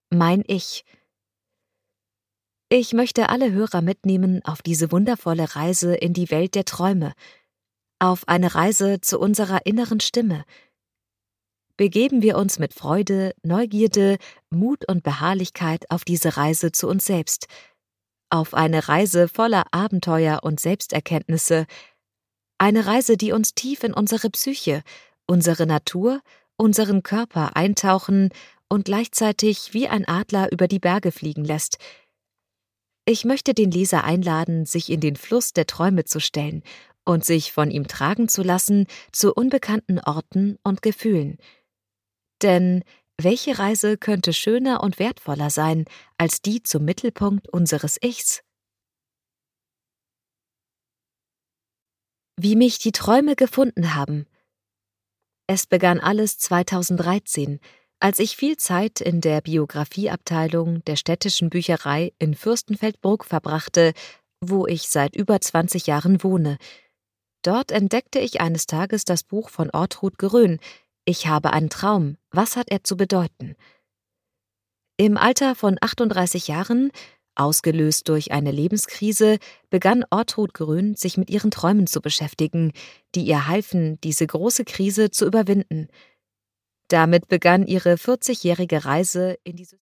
Mein Ich. Ich möchte alle Hörer mitnehmen auf diese wundervolle Reise in die Welt der Träume, auf eine Reise zu unserer inneren Stimme. Begeben wir uns mit Freude, Neugierde, Mut und Beharrlichkeit auf diese Reise zu uns selbst, auf eine Reise voller Abenteuer und Selbsterkenntnisse, eine Reise, die uns tief in unsere Psyche, unsere Natur, unseren Körper eintauchen und gleichzeitig wie ein Adler über die Berge fliegen lässt. Ich möchte den Leser einladen, sich in den Fluss der Träume zu stellen und sich von ihm tragen zu lassen zu unbekannten Orten und Gefühlen. Denn welche Reise könnte schöner und wertvoller sein als die zum Mittelpunkt unseres Ichs? Wie mich die Träume gefunden haben. Es begann alles 2013, als ich viel Zeit in der Biografieabteilung der Städtischen Bücherei in Fürstenfeldbruck verbrachte, wo ich seit über 20 Jahren wohne. Dort entdeckte ich eines Tages das Buch von Ortrud Grön, »Ich habe einen Traum, was hat er zu bedeuten?« Im Alter von 38 Jahren, ausgelöst durch eine Lebenskrise, begann Ortrud Grön, sich mit ihren Träumen zu beschäftigen, die ihr halfen, diese große Krise zu überwinden. Damit begann ihre 40-jährige Reise in die